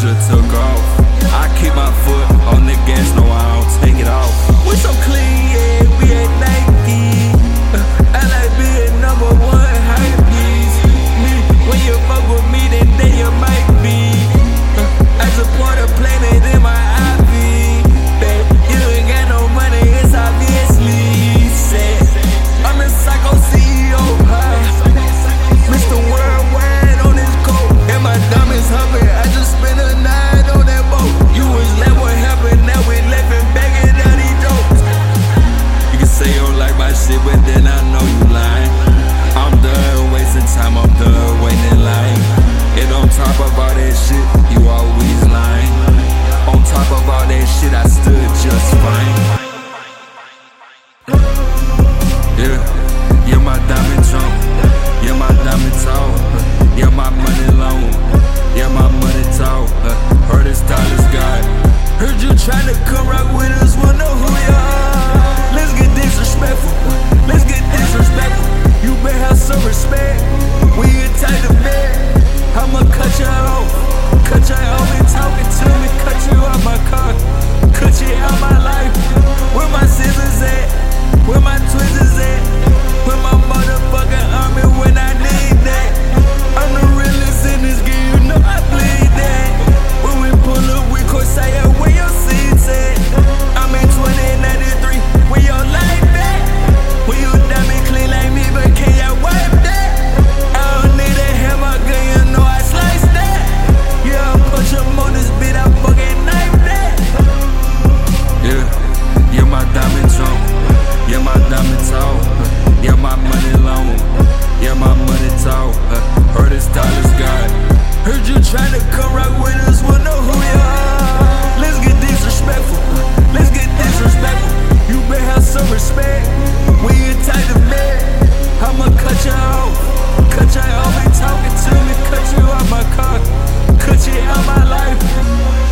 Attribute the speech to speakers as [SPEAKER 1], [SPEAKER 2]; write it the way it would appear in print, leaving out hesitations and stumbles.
[SPEAKER 1] just took off. I keep my foot on the gas, no I don't take it off. We so clean, yeah, we ain't Nike. I like being number one hype beast. Me, when you fuck with me, then you might be. I support a planet in my IP. Babe, you ain't got no money, it's obviously sad. I'm the psycho CEO, Mr. Worldwide on this coat. And my diamonds humming, I just spent a night on that boat. You was like, what happened? Now we laughing back at all these jokes. You can say you don't like my shit, but then I know you lying. I'm done wasting time, I'm done waiting in line. And on top of all that shit, you always lying. On top of all that shit, I stood just fine. Yeah, yeah, my diamond jump. Yeah, my diamond tall. Yeah, my money long. Yeah, my money tall. Heard his style is God. Heard you tryna come rock with us, wanna know who you are. Let's get disrespectful. Let's get disrespectful. You better have some respect. We get tight of bed. I'ma cut you off. Cut you off and talking to me. Cut you out my car. Cut you out my life. Where my scissors at? Where my tweezers at? Where my motherfucking army when I need that? I'm the realest in this game, you know I bleed that. When we pull up, we courtside, where your seats at? I'm in 2093, where your life at? When you diamond clean like me, but can ya wipe that? I don't need a hammer gun, you know I slice that. Yeah, I punch him on this beat, I fucking knife that. Yeah, yeah, my diamond jump. Yeah, my diamond tall. Yeah, my money long. Yeah, my money tall. Heard his style is God. Heard you tryna come rock with us, wanna know who you are. Let's get disrespectful. Let's get disrespectful. You better have some respect. We get tight of bed. I'ma cut you off. Cut you off and talking to me. Cut you out my car. Cut you out my life.